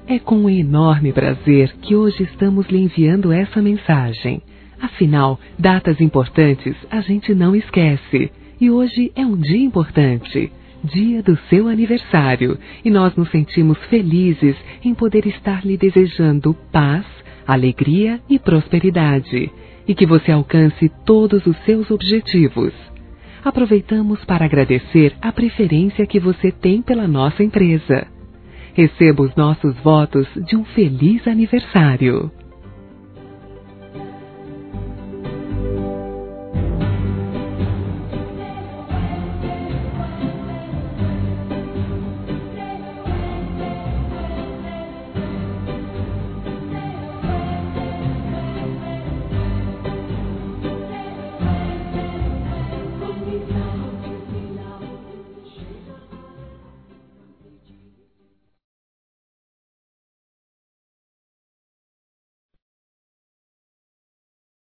É com um enorme prazer que hoje estamos lhe enviando essa mensagem. Afinal, datas importantes a gente não esquece. E hoje é um dia importante, dia do seu aniversário. E nós nos sentimos felizes em poder estar lhe desejando paz, alegria e prosperidade. E que você alcance todos os seus objetivos. Aproveitamos para agradecer a preferência que você tem pela nossa empresa. Receba os nossos votos de um feliz aniversário.